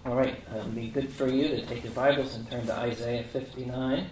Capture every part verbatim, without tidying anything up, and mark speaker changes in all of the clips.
Speaker 1: All right, uh, it would be good for you to take your Bibles and turn to Isaiah fifty-nine.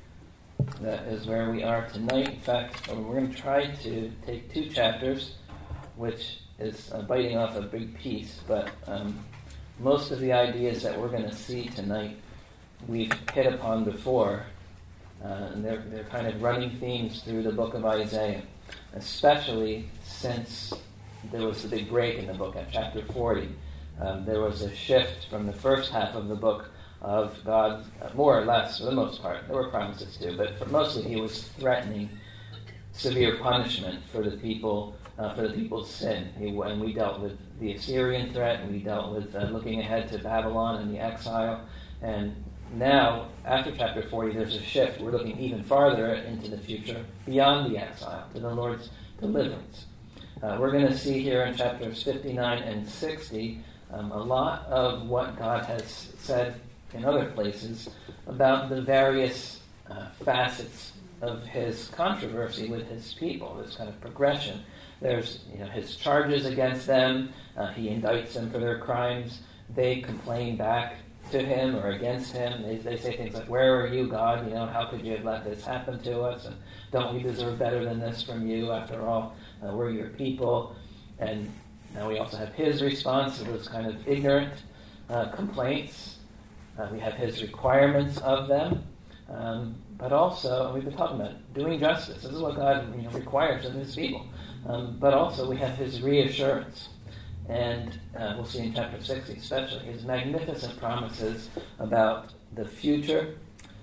Speaker 1: That is where we are tonight. In fact, we're going to try to take two chapters, which is uh, biting off a big piece, but um, most of the ideas that we're going to see tonight we've hit upon before, uh, and they're, they're kind of running themes through the book of Isaiah, especially since there was the big break in the book at chapter forty. Um, there was a shift from the first half of the book of God, uh, more or less, for the most part. There were promises too, but for mostly he was threatening severe punishment for the people, uh, for the people's sin. He, and we dealt with the Assyrian threat, and we dealt with uh, looking ahead to Babylon and the exile. And now, after chapter forty, there's a shift. We're looking even farther into the future, beyond the exile, to the Lord's deliverance. Uh, we're going to see here in chapters fifty-nine and sixty um, a lot of what God has said in other places about the various uh, facets of his controversy with his people, this kind of progression. There's you know his charges against them. Uh, he indicts them for their crimes. They complain back to him or against him. They, they say things like, "Where are you, God? You know, how could you have let this happen to us? And don't we deserve better than this from you? After all, uh, we're your people." And now we also have his response to those kind of ignorant uh, complaints. Uh, we have his requirements of them, um, but also we've been talking about doing justice. This is what God you know, requires of his people. Um, but also we have his reassurance. And uh, we'll see in chapter sixty especially, his magnificent promises about the future.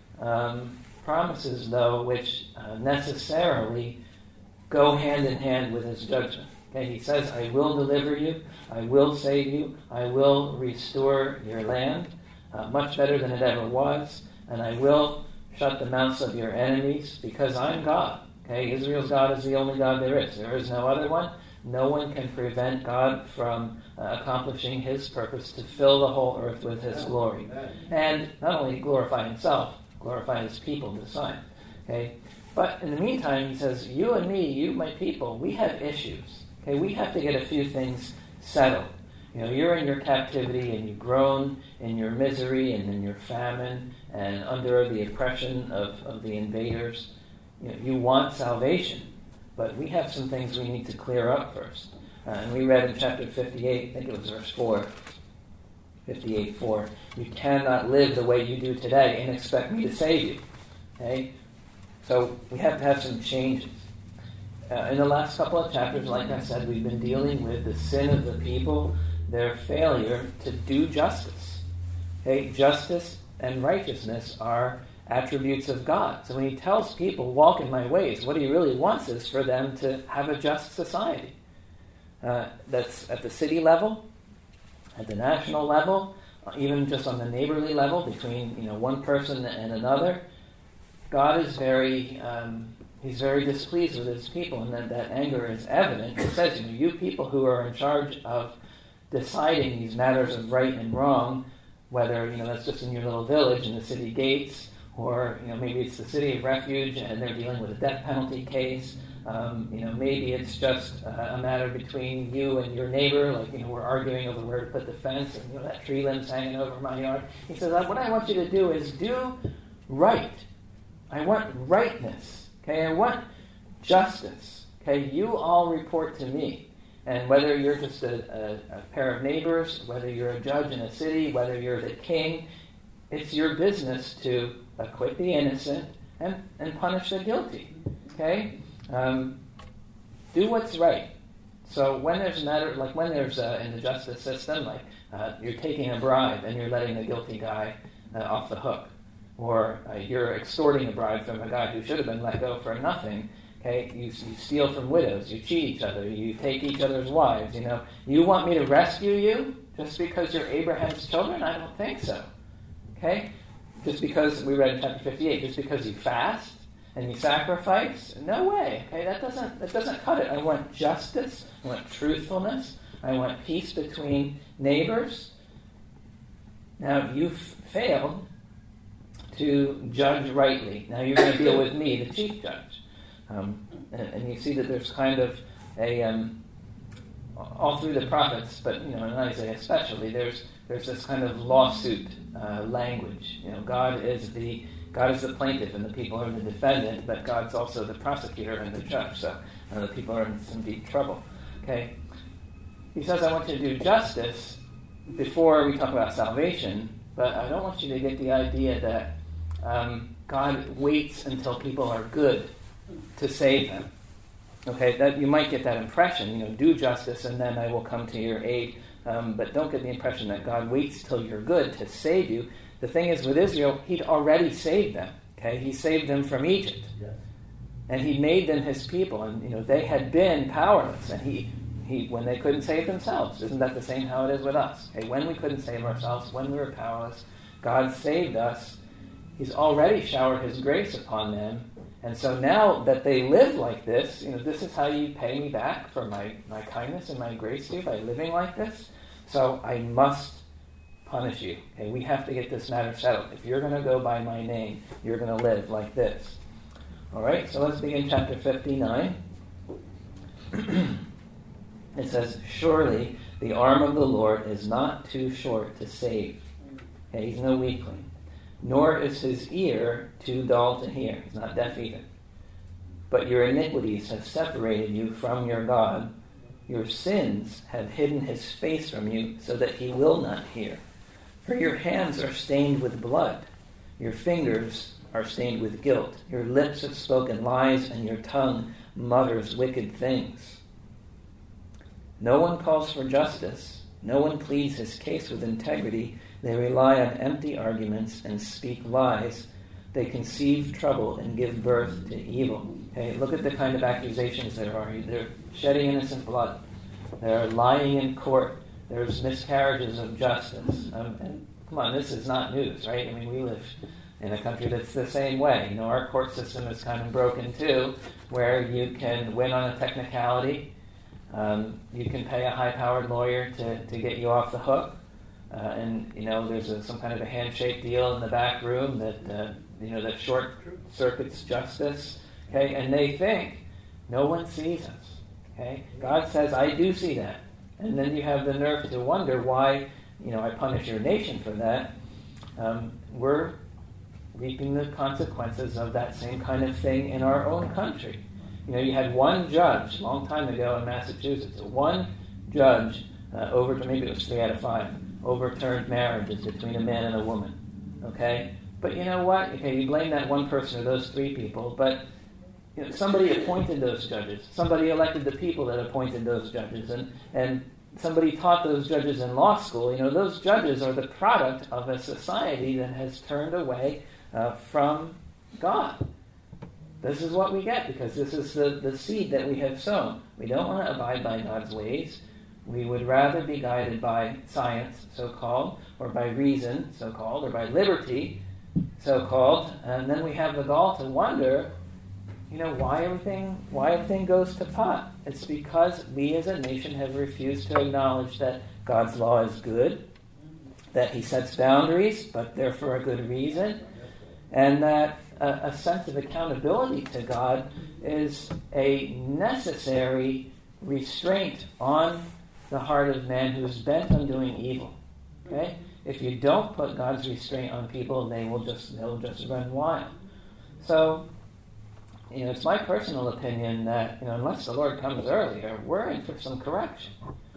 Speaker 1: Um, promises, though, which uh, necessarily go hand in hand with his judgment. Okay, he says, "I will deliver you, I will save you, I will restore your land, uh, much better than it ever was, and I will shut the mouths of your enemies, because I'm God." Okay, Israel's God is the only God there is. There is no other one. No one can prevent God from uh, accomplishing his purpose to fill the whole earth with his glory. And not only glorify himself, glorify his people this time. Okay? But in the meantime, he says, you and me, you, my people, we have issues. Okay? We have to get a few things settled. You know, you're in your captivity and you groan in your misery and in your famine and under the oppression of, of the invaders. You know, you want salvation. But we have some things we need to clear up first. Uh, and we read in chapter fifty-eight, I think it was verse four, fifty-eight four, "You cannot live the way you do today and expect me to save you." Okay? So we have to have some changes. Uh, in the last couple of chapters, like I said, we've been dealing with the sin of the people, their failure to do justice. Okay? Justice and righteousness are attributes of God. So when he tells people, "Walk in my ways," what he really wants is for them to have a just society. Uh, that's at the city level, at the national level, even just on the neighborly level between you know one person and another. God is very, um, he's very displeased with his people, and that, that anger is evident. It says, you know, you people who are in charge of deciding these matters of right and wrong, whether you know that's just in your little village in the city gates, or you know maybe it's the city of refuge and they're dealing with a death penalty case. Um, you know maybe it's just uh, a matter between you and your neighbor, like you know we're arguing over where to put the fence, and you know that tree limb's hanging over my yard. He says, "What I want you to do is do right. I want rightness. Okay, I want justice. Okay, you all report to me." And whether you're just a, a, a pair of neighbors, whether you're a judge in a city, whether you're the king, it's your business to acquit the innocent and, and punish the guilty. Okay? Um, do what's right. So when there's a matter, like when there's uh, in the justice system, like uh, you're taking a bribe and you're letting the guilty guy uh, off the hook, or uh, you're extorting a bribe from a guy who should have been let go for nothing. Okay? You, you steal from widows, you cheat each other, you take each other's wives. You know, you want me to rescue you just because you're Abraham's children? I don't think so. Okay? Just because, we read in chapter fifty-eight, just because you fast and you sacrifice? No way. Okay, that doesn't that doesn't cut it. I want justice. I want truthfulness. I want peace between neighbors. Now, you've failed to judge rightly. Now you're going to deal with me, the chief judge. Um, and, and you see that there's kind of a, um, all through the prophets, but you know in Isaiah especially, there's there's this kind of lawsuit uh, language. You know, God is the God is the plaintiff and the people are the defendant, but God's also the prosecutor and the judge. So uh, the people are in some deep trouble. Okay, he says, "I want you to do justice before we talk about salvation, but I don't want you to get the idea that um, God waits until people are good to save them." Okay, that you might get that impression. You know, do justice and then I will come to your aid. Um, but don't get the impression that God waits till you're good to save you. The thing is, with Israel, he'd already saved them. Okay, he saved them from Egypt, yes. And he made them his people. And you know, they had been powerless, and he, he, when they couldn't save themselves, isn't that the same how it is with us? Okay, when we couldn't save ourselves, when we were powerless, God saved us. He's already showered his grace upon them. And so now that they live like this, you know, this is how you pay me back for my, my kindness and my grace to you, by living like this. So I must punish you. Okay, we have to get this matter settled. If you're going to go by my name, you're going to live like this. All right, so let's begin chapter fifty-nine. It says, "Surely the arm of the Lord is not too short to save." Okay, he's no weakling. "Nor is his ear too dull to hear." He's not deaf either. "But your iniquities have separated you from your God. Your sins have hidden his face from you so that he will not hear. For your hands are stained with blood. Your fingers are stained with guilt. Your lips have spoken lies and your tongue mutters wicked things. No one calls for justice. No one pleads his case with integrity. They rely on empty arguments and speak lies. They conceive trouble and give birth to evil." Okay, look at the kind of accusations there are. They're shedding innocent blood. They're lying in court. There's miscarriages of justice. Um, and come on, this is not news, right? I mean, we live in a country that's the same way. You know, our court system is kind of broken too, where you can win on a technicality. Um, you can pay a high-powered lawyer to, to get you off the hook. Uh, and, you know, there's a, some kind of a handshake deal in the back room that, uh, you know, that short circuits justice. Okay, and they think no one sees us. Okay, God says, "I do see that." And then you have the nerve to wonder why, you know, I punish your nation for that. Um, we're reaping the consequences of that same kind of thing in our own country. You know, you had one judge a long time ago in Massachusetts, one judge uh, over, maybe it was three out of five, overturned marriages between a man and a woman. Okay, but you know what? Okay, you blame that one person or those three people, but you know, somebody appointed those judges. Somebody elected the people that appointed those judges, and and somebody taught those judges in law school. You know, those judges are the product of a society that has turned away uh, from God. This is what we get because this is the, the seed that we have sown. We don't want to abide by God's ways. We would rather be guided by science, so-called, or by reason, so-called, or by liberty, so-called, and then we have the gall to wonder, you know, why everything why everything goes to pot. It's because we as a nation have refused to acknowledge that God's law is good, that he sets boundaries, but they're for a good reason, and that a, a sense of accountability to God is a necessary restraint on the heart of man who's bent on doing evil. Okay? If you don't put God's restraint on people, they will just they'll just run wild. So, you know, it's my personal opinion that, you know, unless the Lord comes earlier, we're in for some correction.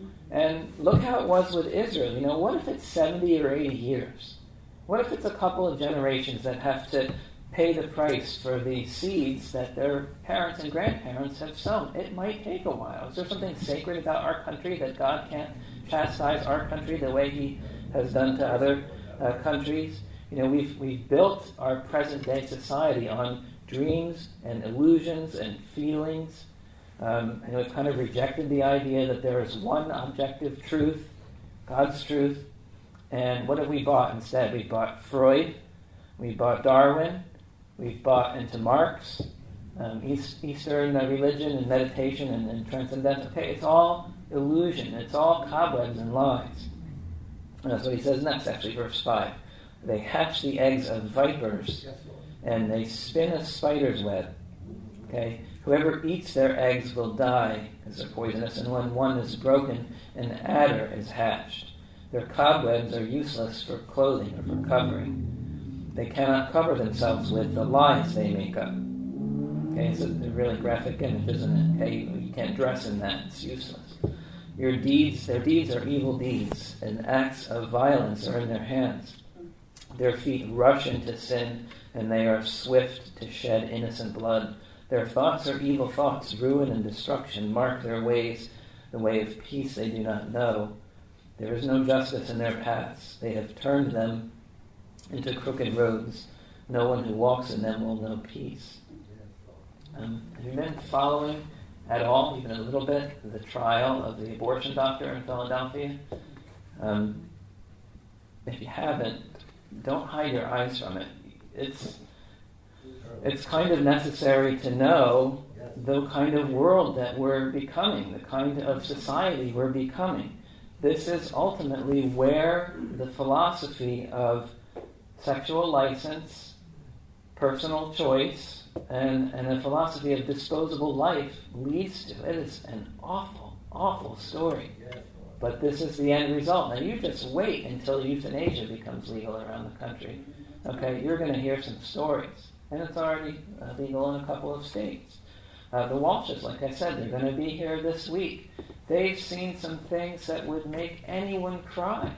Speaker 1: And look how it was with Israel. You know, what if it's seventy or eighty years? What if it's a couple of generations that have to pay the price for the seeds that their parents and grandparents have sown? It might take a while. Is there something sacred about our country that God can't chastise our country the way he has done to other uh, countries? You know, we've we've built our present-day society on dreams and illusions and feelings. Um, and we've kind of rejected the idea that there is one objective truth, God's truth. And what have we bought instead? We bought Freud, we bought Darwin, we've bought into Marx, um, East, Eastern uh, religion and meditation and, and transcendental. Okay, it's all illusion. It's all cobwebs and lies. And that's what he says next, actually, verse five. They hatch the eggs of vipers, and they spin a spider's web. Okay, whoever eats their eggs will die, because they're poisonous, and when one is broken, an adder is hatched. Their cobwebs are useless for clothing or for covering. They cannot cover themselves with the lies they make up. Okay, it's a, a really graphic image, isn't it? Okay, you, you can't dress in that. It's useless. Your deeds, their deeds are evil deeds, and acts of violence are in their hands. Their feet rush into sin, and they are swift to shed innocent blood. Their thoughts are evil thoughts. Ruin and destruction mark their ways. The way of peace they do not know. There is no justice in their paths. They have turned them into crooked roads. No one who walks in them will know peace. Um, have you been following at all, even a little bit, the trial of the abortion doctor in Philadelphia? Um, if you haven't, don't hide your eyes from it. It's it's kind of necessary to know the kind of world that we're becoming, the kind of society we're becoming. This is ultimately where the philosophy of sexual license, personal choice, and, and a philosophy of disposable life leads to. It is an awful, awful story. But this is the end result. Now you just wait until euthanasia becomes legal around the country. Okay, you're going to hear some stories. And it's already uh, legal in a couple of states. Uh, the Walshes, like I said, they're going to be here this week. They've seen some things that would make anyone cry.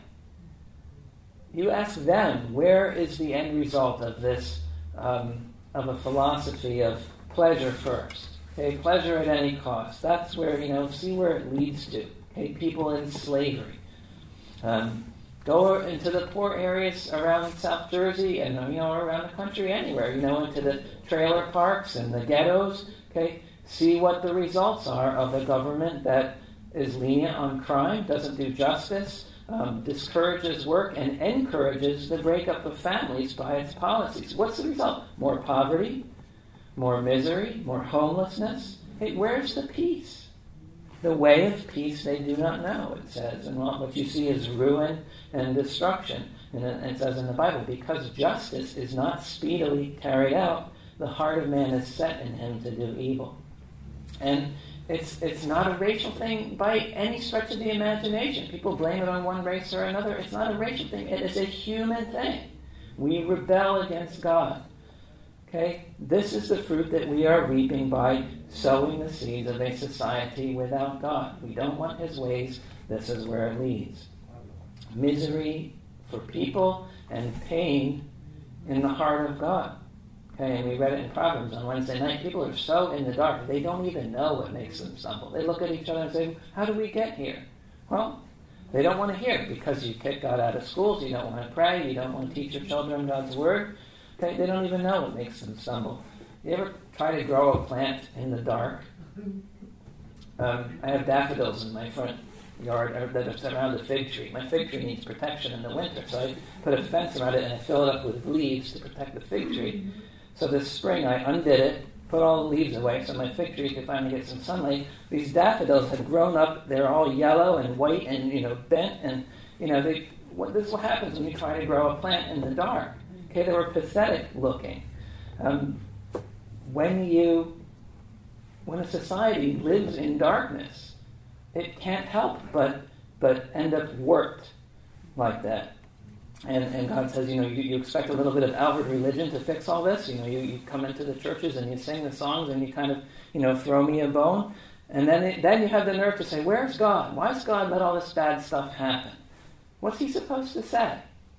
Speaker 1: You ask them, where is the end result of this, um, of a philosophy of pleasure first? Okay, pleasure at any cost. That's where, you know, see where it leads to. Okay, people in slavery. Um, go into the poor areas around South Jersey and, you know, around the country anywhere, you know, into the trailer parks and the ghettos. Okay, see what the results are of a government that is lenient on crime, doesn't do justice, um, discourages work, and encourages the breakup of families by its policies. What's the result? More poverty, more misery, more homelessness. Hey, where's the peace? The way of peace they do not know, it says. And what you see is ruin and destruction. And it says in the Bible, because justice is not speedily carried out, the heart of man is set in him to do evil. And it's it's not a racial thing by any stretch of the imagination. People blame it on one race or another. It's not a racial thing. It is a human thing. We rebel against God. Okay? This is the fruit that we are reaping by sowing the seeds of a society without God. We don't want his ways. This is where it leads. Misery for people and pain in the heart of God. Okay, and we read it in Proverbs on Wednesday night. People are so in the dark, they don't even know what makes them stumble. They look at each other and say, how do we get here? Well, they don't want to hear because you kick God out of schools, you don't want to pray, you don't want to teach your children God's word. Okay, they don't even know what makes them stumble. You ever try to grow a plant in the dark? Um, I have daffodils in my front yard that are surround a fig tree. My fig tree needs protection in the winter, so I put a fence around it and I fill it up with leaves to protect the fig tree. So this spring I undid it, put all the leaves away so my fig tree could finally get some sunlight. These daffodils had grown up, they're all yellow and white and, you know, bent, and, you know, they, what, this is what happens when you try to grow a plant in the dark. Okay, they were pathetic looking. Um, when you, when a society lives in darkness, it can't help but but end up warped like that. And, and God says, you know, you, you expect a little bit of outward religion to fix all this. You know, you, you come into the churches and you sing the songs and you kind of, you know, throw me a bone. And then it, then you have the nerve to say, where's God? Why does God let all this bad stuff happen? What's he supposed to say?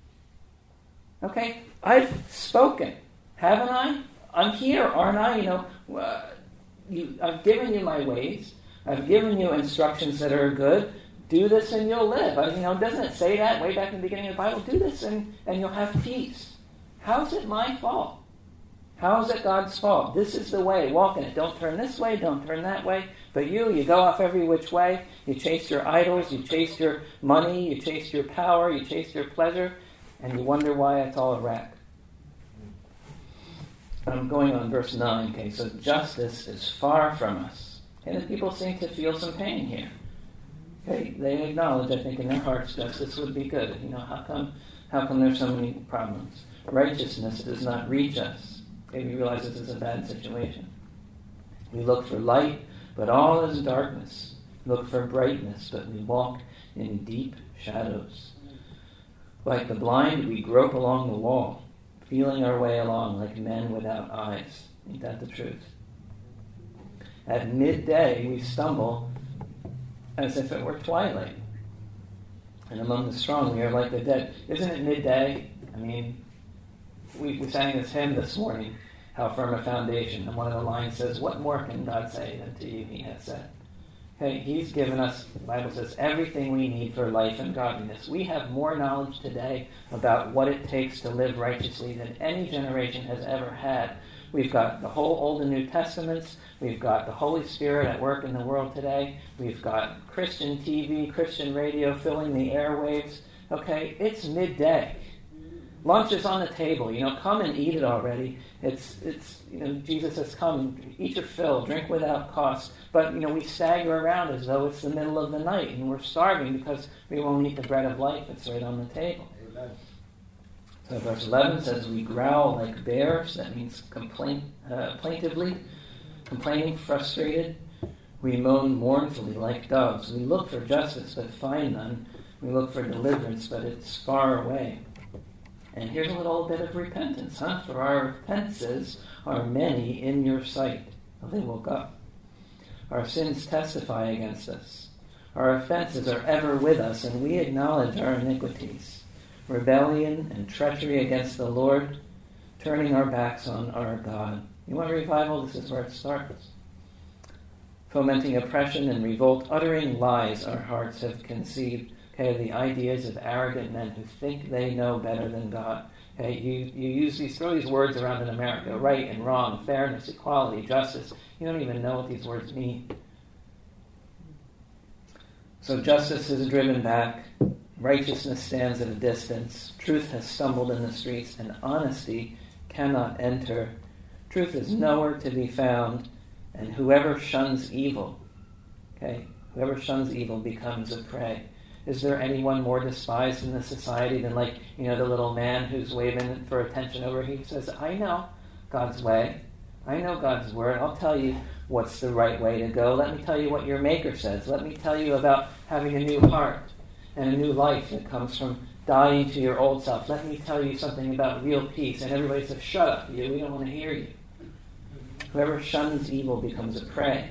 Speaker 1: Okay, I've spoken, haven't I? I'm here, aren't I? You know, uh, you, I've given you my ways. I've given you instructions that are good. Do this and you'll live. I, you know, doesn't it say that way back in the beginning of the Bible? Do this and, and you'll have peace. How's it my fault? How is it God's fault? This is the way. Walk in it. Don't turn this way. Don't turn that way. But you, you go off every which way. You chase your idols. You chase your money. You chase your power. You chase your pleasure. And you wonder why it's all a wreck. I'm going on verse nine. Okay, so justice is far from us. And the people seem to feel some pain here. Okay, they acknowledge, I think, in their hearts, justice would be good. You know, how come how come there's so many problems? Righteousness does not reach us. Okay, we realize this is a bad situation. We look for light, but all is darkness. We look for brightness, but we walk in deep shadows. Like the blind, we grope along the wall, feeling our way along like men without eyes. Ain't that the truth? At midday, we stumble as if it were twilight. And among the strong, we are like the dead. Isn't it midday? I mean, we, we sang this hymn this morning, How Firm a Foundation. And one of the lines says, what more can God say than to you he has said? Okay, he's given us, the Bible says, everything we need for life and godliness. We have more knowledge today about what it takes to live righteously than any generation has ever had. We've got the whole Old and New Testaments. We've got the Holy Spirit at work in the world today. We've got Christian T V, Christian radio filling the airwaves. Okay, it's midday. Lunch is on the table. You know, come and eat it already. It's, it's you know, Jesus has come. Eat your fill. Drink without cost. But, you know, we stagger around as though it's the middle of the night, and we're starving because we won't eat the bread of life that's right on the table. Amen. So verse eleven says, we growl like bears. That means complain, uh, plaintively, complaining, frustrated. We moan mournfully like doves. We look for justice, but find none. We look for deliverance, but it's far away. And here's a little bit of repentance, huh? For our offenses are many in your sight. Well, they woke up. Our sins testify against us. Our offenses are ever with us, and we acknowledge our iniquities. Rebellion and treachery against the Lord, turning our backs on our God. You want revival? This is where it starts. Fomenting oppression and revolt, uttering lies our hearts have conceived. Okay, the ideas of arrogant men who think they know better than God. Okay, you, you use these, throw these words around in America, right and wrong, fairness, equality, justice. You don't even know what these words mean. So justice is driven back, righteousness stands at a distance, truth has stumbled in the streets, and honesty cannot enter. Truth is nowhere to be found, and whoever shuns evil, okay, whoever shuns evil becomes a prey. Is there anyone more despised in this society than, like, you know, the little man who's waving for attention over here? He says, I know God's way. I know God's word. I'll tell you what's the right way to go. Let me tell you what your Maker says. Let me tell you about having a new heart and a new life that comes from dying to your old self. Let me tell you something about real peace. And everybody says, shut up, you. We don't want to hear you. Whoever shuns evil becomes a prey.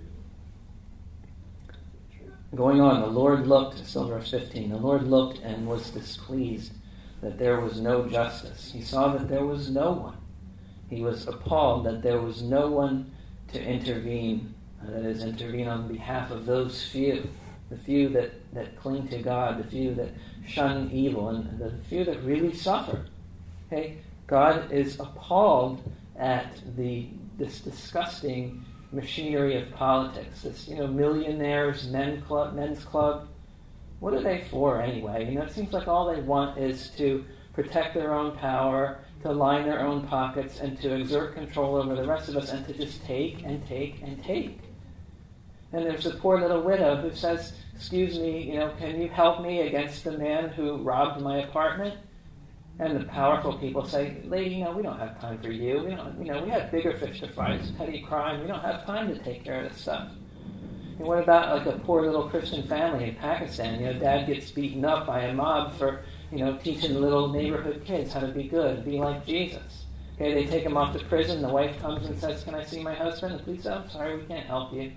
Speaker 1: Going on, the Lord looked, still verse fifteen, the Lord looked and was displeased that there was no justice. He saw that there was no one. He was appalled that there was no one to intervene, that is, intervene on behalf of those few, the few that, that cling to God, the few that shun evil, and the few that really suffer. Okay? God is appalled at the this disgusting machinery of politics, this, you know, millionaires, men club, men's club. What are they for anyway? You know, it seems like all they want is to protect their own power, to line their own pockets, and to exert control over the rest of us, and to just take and take and take. And there's a poor little widow who says, excuse me, you know, can you help me against the man who robbed my apartment? And the powerful people say, lady, you know, we don't have time for you. We don't, you know, we have bigger fish to fry. It's petty crime. We don't have time to take care of this stuff. And what about like a poor little Christian family in Pakistan? You know, dad gets beaten up by a mob for, you know, teaching little neighborhood kids how to be good, be like Jesus. Okay, they take him off to prison. The wife comes and says, can I see my husband? The police say, I'm sorry, we can't help you.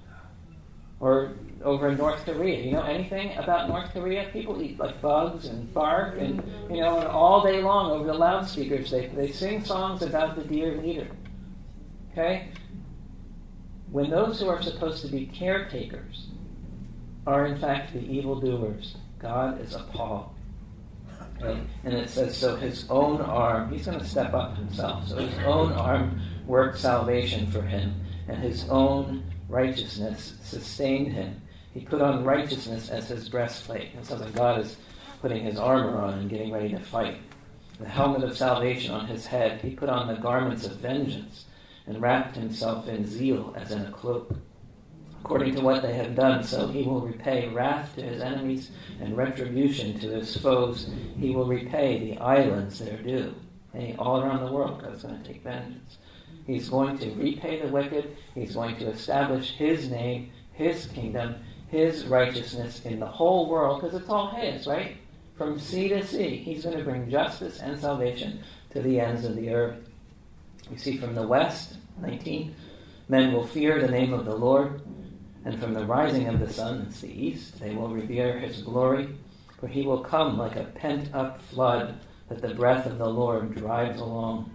Speaker 1: Or over in North Korea, you know anything about North Korea? People eat like bugs and bark, and you know, and all day long over the loudspeakers they they sing songs about the dear leader. Okay, when those who are supposed to be caretakers are in fact the evildoers, God is appalled. Okay, and it says so. His own arm, he's going to step up himself. So his own arm worked salvation for him, and his own righteousness sustained him. He put on righteousness as his breastplate. It sounds like God is putting his armor on and getting ready to fight. The helmet of salvation on his head. He put on the garments of vengeance and wrapped himself in zeal as in a cloak. According to what they have done, so he will repay wrath to his enemies and retribution to his foes. He will repay the islands their due. Okay? All around the world, God's going to take vengeance. He's going to repay the wicked. He's going to establish his name, his kingdom, his righteousness in the whole world, because it's all his, right? from sea to sea. He's going to bring justice and salvation to the ends of the earth. We see from the west, nineteen, men will fear the name of the Lord, and from the rising of the sun, that's the east, they will revere his glory, for he will come like a pent-up flood that the breath of the Lord drives along.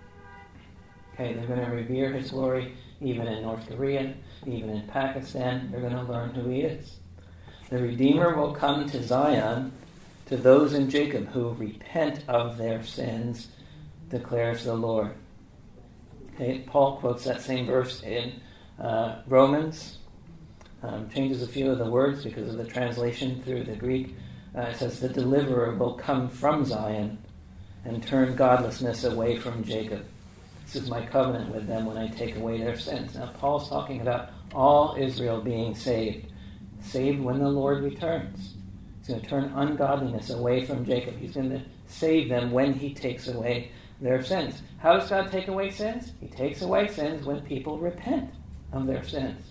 Speaker 1: Okay, they're going to revere his glory even in North Korea, even in Pakistan. They're going to learn who he is. The Redeemer will come to Zion, to those in Jacob who repent of their sins, declares the Lord. Okay, Paul quotes that same verse in uh, Romans, um, changes a few of the words because of the translation through the Greek. Uh, it says, the deliverer will come from Zion and turn godlessness away from Jacob. This is my covenant with them when I take away their sins. Now, Paul's talking about all Israel being saved. Saved when the Lord returns. He's going to turn ungodliness away from Jacob. He's going to save them when he takes away their sins. How does God take away sins? He takes away sins when people repent of their sins.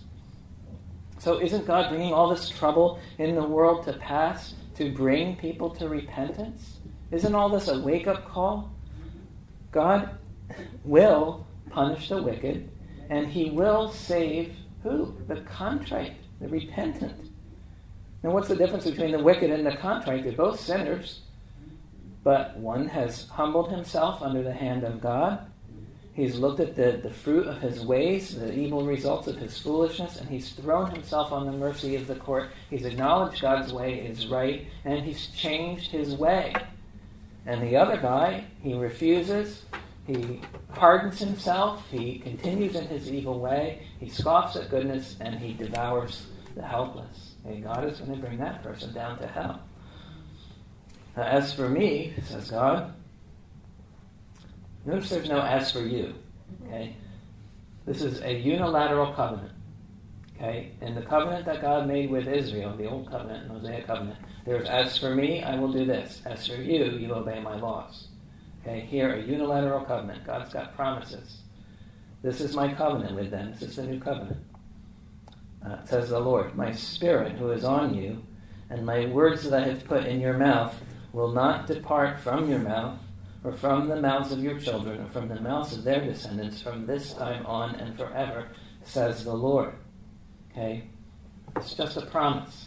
Speaker 1: So isn't God bringing all this trouble in the world to pass to bring people to repentance? Isn't all this a wake-up call? God will punish the wicked, and he will save who? The contrite, the repentant. Now what's the difference between the wicked and the contrite? They're both sinners, but one has humbled himself under the hand of God. He's looked at the, the fruit of his ways, the evil results of his foolishness, and he's thrown himself on the mercy of the court. He's acknowledged God's way is right, and he's changed his way. And the other guy, he refuses, he hardens himself, he continues in his evil way, he scoffs at goodness, and he devours the helpless. And God is going to bring that person down to hell. Now, as for me, says God, notice there's no as for you. Okay? This is a unilateral covenant. Okay? In the covenant that God made with Israel, the old covenant, Mosaic covenant, there's as for me, I will do this. As for you, you obey my laws. Okay? Here, a unilateral covenant. God's got promises. This is my covenant with them. This is the new covenant. Uh, says the Lord, my spirit who is on you, and my words that I have put in your mouth will not depart from your mouth, or from the mouths of your children, or from the mouths of their descendants, from this time on and forever, says the Lord. Okay? It's just a promise.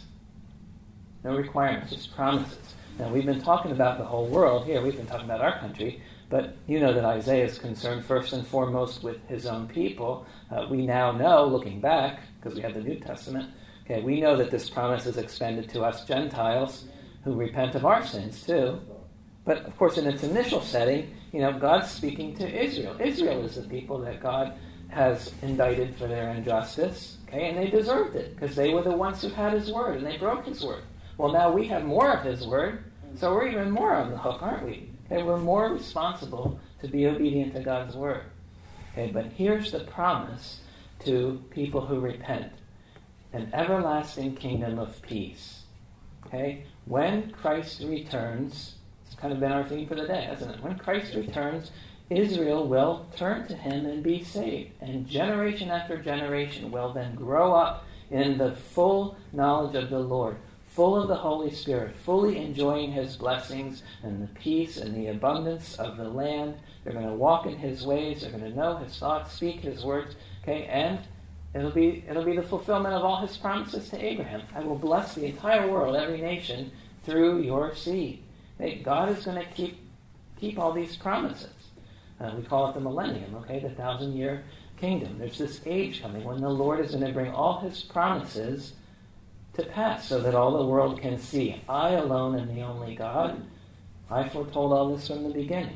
Speaker 1: No requirements, just promises. Now, we've been talking about the whole world here. We've been talking about our country. But you know that Isaiah is concerned first and foremost with his own people. Uh, we now know, looking back, because we have the New Testament, okay, we know that this promise is extended to us Gentiles who repent of our sins too. But, of course, in its initial setting, you know, God's speaking to Israel. Israel is the people that God has indicted for their injustice, okay, and they deserved it because they were the ones who had his word, and they broke his word. Well, now we have more of his word, so we're even more on the hook, aren't we? Okay, we're more responsible to be obedient to God's word. Okay, but here's the promise to people who repent. An everlasting kingdom of peace. Okay? When Christ returns, it's kind of been our theme for the day, hasn't it? When Christ returns, Israel will turn to him and be saved. And generation after generation will then grow up in the full knowledge of the Lord, full of the Holy Spirit, fully enjoying his blessings and the peace and the abundance of the land. They're going to walk in his ways. They're going to know his thoughts, speak his words. Okay, and it'll be it'll be the fulfillment of all his promises to Abraham. I will bless the entire world, every nation, through your seed. Okay, God is going to keep keep all these promises. Uh, we call it the millennium, okay, the thousand-year kingdom. There's this age coming when the Lord is going to bring all his promises to pass so that all the world can see, I alone am the only God. I foretold all this from the beginning.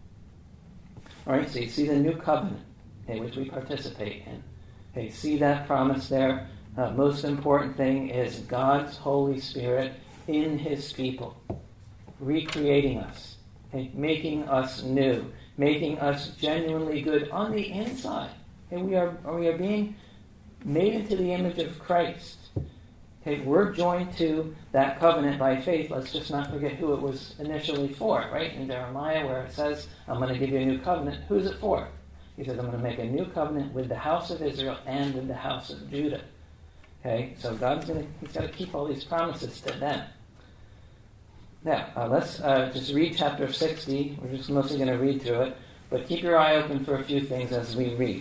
Speaker 1: All right, so you see the new covenant, okay, which we participate in. Okay, see that promise there? Uh, most important thing is God's Holy Spirit in his people, recreating us, okay, making us new, making us genuinely good on the inside. Okay, we are we are being made into the image of Christ. Okay, we're joined to that covenant by faith. Let's just not forget who it was initially for, right? In Jeremiah, where it says, I'm going to give you a new covenant. Who's it for? He says, I'm going to make a new covenant with the house of Israel and with the house of Judah. Okay, so God's going to, he's got to keep all these promises to them. Now, uh, let's uh, just read chapter sixty. We're just mostly going to read through it, but keep your eye open for a few things as we read.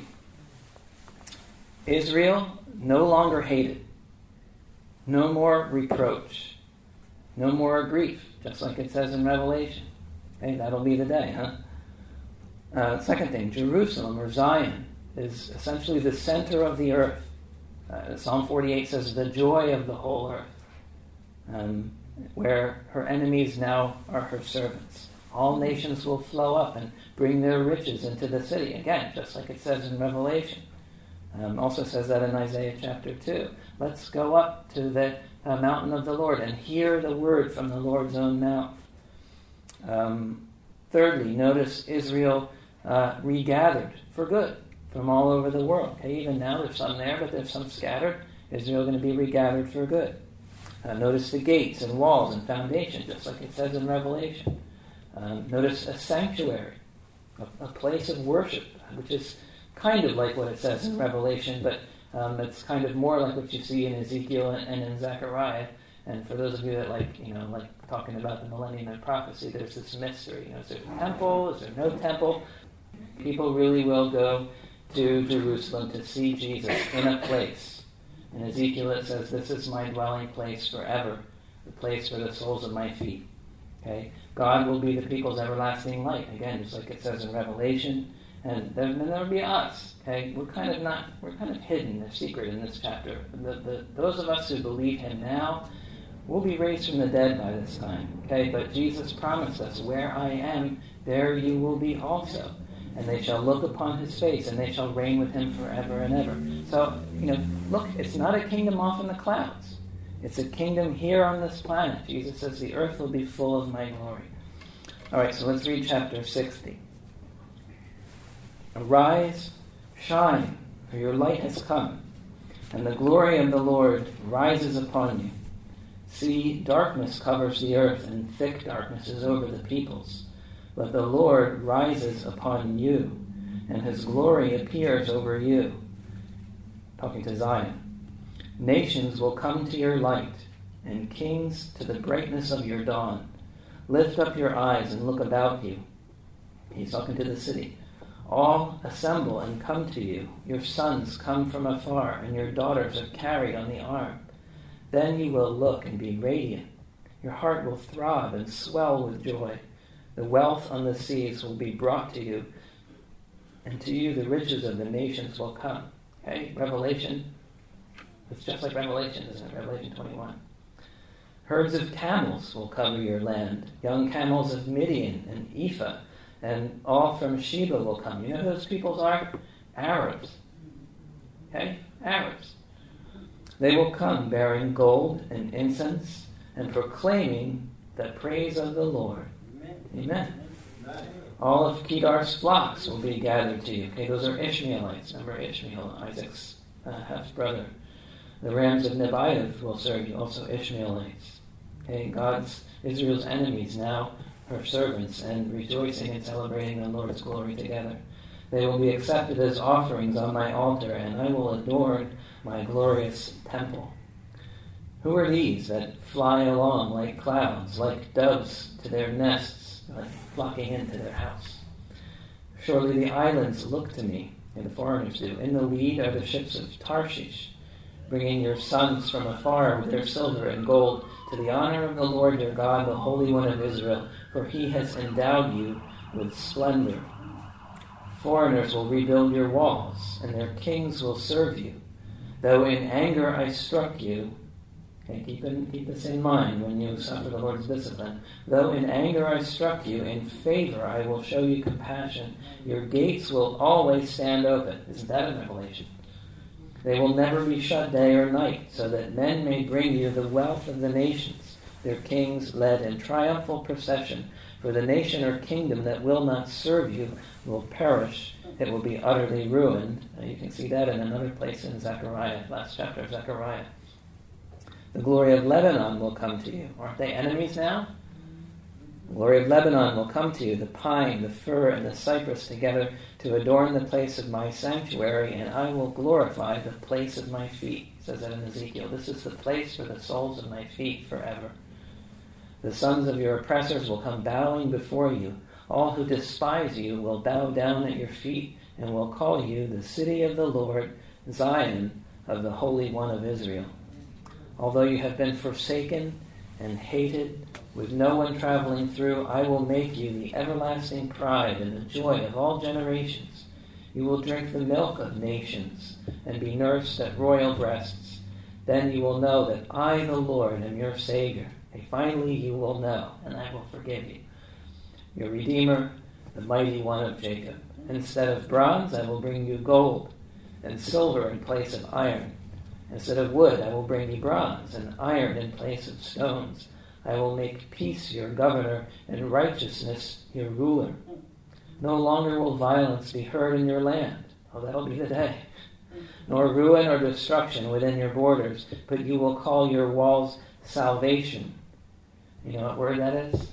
Speaker 1: Israel no longer hated. No more reproach. No more grief, just like it says in Revelation. Hey, that'll be the day, huh? Uh, second thing, Jerusalem or Zion is essentially the center of the earth. Uh, Psalm forty-eight says, the joy of the whole earth, um, where her enemies now are her servants. All nations will flow up and bring their riches into the city. Again, just like it says in Revelation. Um, also says that in Isaiah chapter two. Let's go up to the uh, mountain of the Lord and hear the word from the Lord's own mouth. Um, thirdly, notice Israel uh, regathered for good from all over the world. Okay, even now there's some there, but there's some scattered. Israel going to be regathered for good. Uh, notice the gates and walls and foundation, just like it says in Revelation. Um, notice a sanctuary, a, a place of worship, which is kind of like what it says in Revelation, but um, it's kind of more like what you see in Ezekiel and, and in Zechariah. And for those of you that like, you know, like talking about the millennium and prophecy, there's this mystery. You know, is there a temple? Is there no temple? People really will go to Jerusalem to see Jesus in a place. In Ezekiel it says, this is my dwelling place forever, the place for the soles of my feet. Okay? God will be the people's everlasting light. Again, just like it says in Revelation. And then there'll be us. Okay, we're kind of not, we're kind of hidden, the secret in this chapter. The, the, those of us who believe Him now, we'll be raised from the dead by this time. Okay, but Jesus promised us, where I am, there you will be also. And they shall look upon His face, and they shall reign with Him forever and ever. So, you know, look, it's not a kingdom off in the clouds. It's a kingdom here on this planet. Jesus says the earth will be full of my glory. All right, so let's read chapter sixty. Arise, shine, for your light has come, and the glory of the Lord rises upon you. See, darkness covers the earth, and thick darkness is over the peoples. But the Lord rises upon you, and His glory appears over you. Talking to Zion. Nations will come to your light, and kings to the brightness of your dawn. Lift up your eyes and look about you. He's talking to the city. All assemble and come to you. Your sons come from afar, and your daughters are carried on the arm. Then you will look and be radiant. Your heart will throb and swell with joy. The wealth on the seas will be brought to you, and to you the riches of the nations will come. Okay, Revelation. It's just like Revelation, isn't it? Revelation twenty-one. Herds of camels will cover your land, young camels of Midian and Ephah, and all from Sheba will come. You know who those peoples are? Arabs. Okay? Arabs. They will come bearing gold and incense and proclaiming the praise of the Lord. Amen. Amen. All of Kedar's flocks will be gathered to you. Okay, those are Ishmaelites. Remember Ishmael, Isaac's uh, half-brother. The rams of Nebaioth will serve you, also Ishmaelites. Okay, God's, Israel's enemies now her servants, and rejoicing and celebrating the Lord's glory together. They will be accepted as offerings on my altar, and I will adorn my glorious temple. Who are these that fly along like clouds, like doves to their nests, like flocking into their house? Surely the islands look to me, and the foreigners do. In the lead are the ships of Tarshish, bringing your sons from afar with their silver and gold, to the honor of the Lord your God, the Holy One of Israel, for He has endowed you with splendor. Foreigners will rebuild your walls, and their kings will serve you. Though in anger I struck you, okay, keep, in, keep this in mind when you suffer the Lord's discipline. Though in anger I struck you, in favor I will show you compassion. Your gates will always stand open. Isn't that a revelation? They will never be shut day or night, so that men may bring you the wealth of the nations, their kings led in triumphal procession. For the nation or kingdom that will not serve you will perish. It will be utterly ruined. Now you can see that in another place in Zechariah, last chapter of Zechariah. The glory of Lebanon will come to you. Aren't they enemies now? The glory of Lebanon will come to you, the pine, the fir, and the cypress together to adorn the place of my sanctuary, and I will glorify the place of my feet. It says that in Ezekiel. This is the place for the soles of my feet forever. The sons of your oppressors will come bowing before you. All who despise you will bow down at your feet and will call you the city of the Lord, Zion of the Holy One of Israel. Although you have been forsaken and hated, with no one traveling through, I will make you the everlasting pride and the joy of all generations. You will drink the milk of nations and be nursed at royal breasts. Then you will know that I, the Lord, am your Savior. And finally you will know, and I will forgive you. Your Redeemer, the mighty one of Jacob. Instead of bronze, I will bring you gold, and silver in place of iron. Instead of wood, I will bring you bronze, and iron in place of stones. I will make peace your governor, and righteousness your ruler. No longer will violence be heard in your land. Oh, that'll be the day. Nor ruin or destruction within your borders, but you will call your walls salvation. You know what word that is?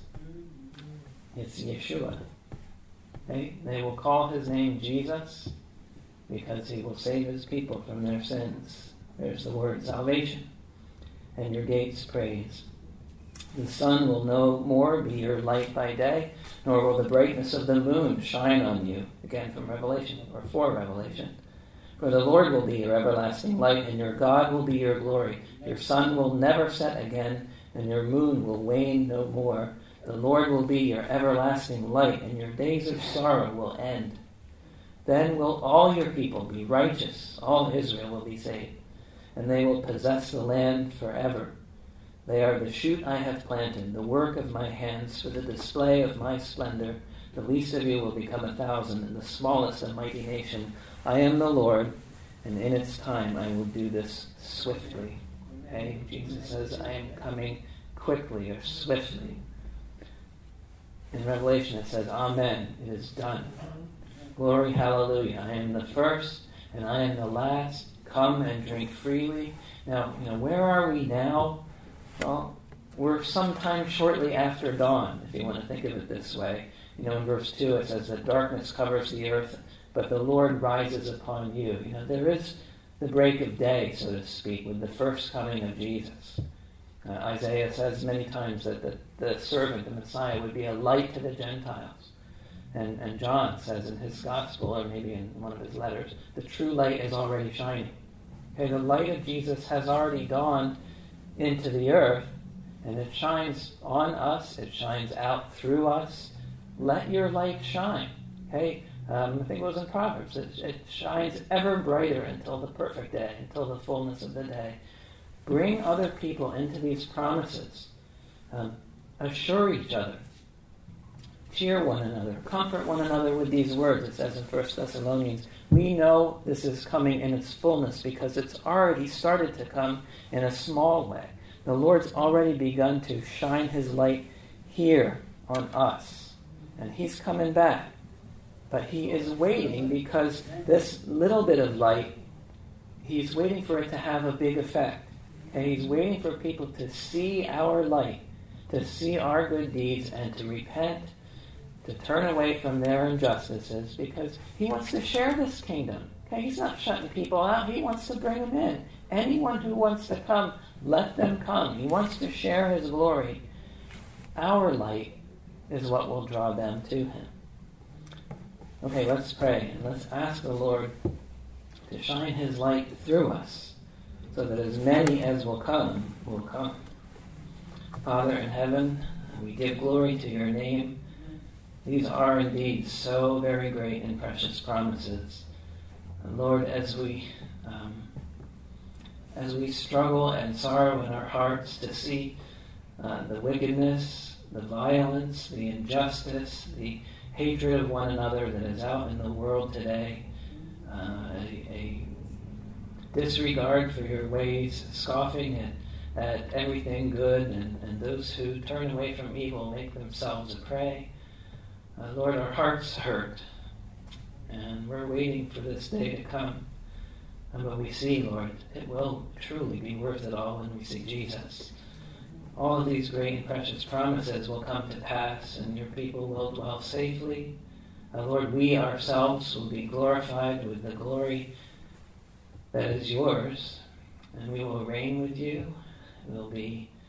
Speaker 1: It's Yeshua. They, they will call his name Jesus because he will save his people from their sins. There's the word salvation. And your gates praise. The sun will no more be your light by day, nor will the brightness of the moon shine on you. Again from Revelation, or for Revelation. For the Lord will be your everlasting light, and your God will be your glory. Your sun will never set again, and your moon will wane no more. The Lord will be your everlasting light, and your days of sorrow will end. Then will all your people be righteous, all Israel will be saved, and they will possess the land forever. They are the shoot I have planted, the work of my hands, for the display of my splendor. The least of you will become a thousand, and the smallest a mighty nation. I am the Lord, and in its time I will do this swiftly. Okay? Jesus says, I am coming quickly or swiftly. In Revelation it says, Amen, it is done. Glory, hallelujah. I am the first, and I am the last. Come and drink freely. Now, you know, where are we now? Well, we're sometime shortly after dawn, if you want to think of it this way. You know, in verse two it says that darkness covers the earth, but the Lord rises upon you. You know, there is the break of day, so to speak, with the first coming of Jesus. Uh, Isaiah says many times that the, the servant, the Messiah, would be a light to the Gentiles. And, and John says in his gospel, or maybe in one of his letters, the true light is already shining. Okay, the light of Jesus has already dawned into the earth, and it shines on us, it shines out through us. Let your light shine. Okay, um, I think it was in Proverbs, it, it shines ever brighter until the perfect day, until the fullness of the day. Bring other people into these promises. Um, assure each other. Cheer one another. Comfort one another with these words. It says in First Thessalonians, we know this is coming in its fullness because it's already started to come in a small way. The Lord's already begun to shine his light here on us. And he's coming back. But he is waiting because this little bit of light, he's waiting for it to have a big effect. And he's waiting for people to see our light, to see our good deeds, and to repent, to turn away from their injustices, because he wants to share this kingdom. Okay, he's not shutting people out. He wants to bring them in. Anyone who wants to come, let them come. He wants to share his glory. Our light is what will draw them to him. Okay, let's pray, and let's ask the Lord to shine his light through us, so that as many as will come, will come. Father in heaven, we give glory to your name. These are indeed so very great and precious promises. And Lord, as we um, as we struggle and sorrow in our hearts to see uh, the wickedness, the violence, the injustice, the hatred of one another that is out in the world today, uh, a, a disregard for your ways, scoffing at, at everything good, and, and those who turn away from evil make themselves a prey. Uh, Lord, our hearts hurt, and we're waiting for this day to come. And when we see, Lord, it will truly be worth it all when we see Jesus. All of these great and precious promises will come to pass, and your people will dwell safely. Uh, Lord, we ourselves will be glorified with the glory that is yours, and we will reign with you. We'll be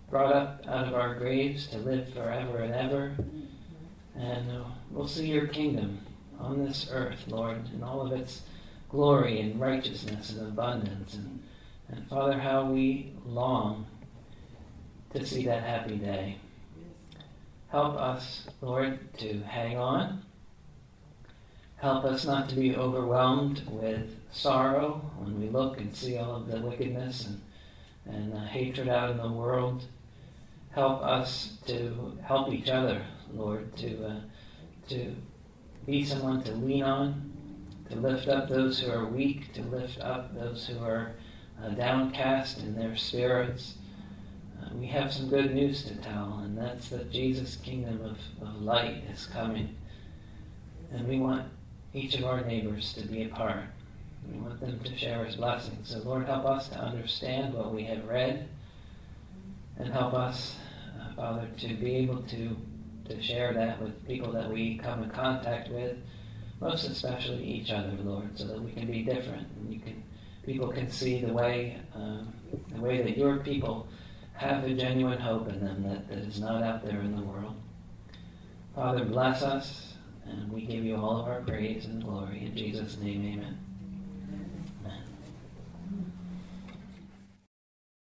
Speaker 1: brought up out of our graves to live forever and ever. And uh, we'll see your kingdom on this earth, Lord, in all of its glory and righteousness and abundance. And, and Father, how we long to see that happy day. Help us, Lord, to hang on. Help us not to be overwhelmed with sorrow when we look and see all of the wickedness and, and uh, hatred out in the world. Help us to help each other, Lord, to uh, to be someone to lean on, to lift up those who are weak, to lift up those who are uh, downcast in their spirits. Uh, we have some good news to tell, and that's that Jesus' kingdom of, of light is coming. And we want each of our neighbors to be a part. We want them to share his blessings. So Lord, help us to understand what we have read, and help us, uh, Father, to be able to, to share that with people that we come in contact with, most especially each other, Lord, so that we can be different, and you can, people can see the way, um, the way that your people have a genuine hope in them that, that is not out there in the world. Father, bless us, and we give you all of our praise and glory. In Jesus' name, amen.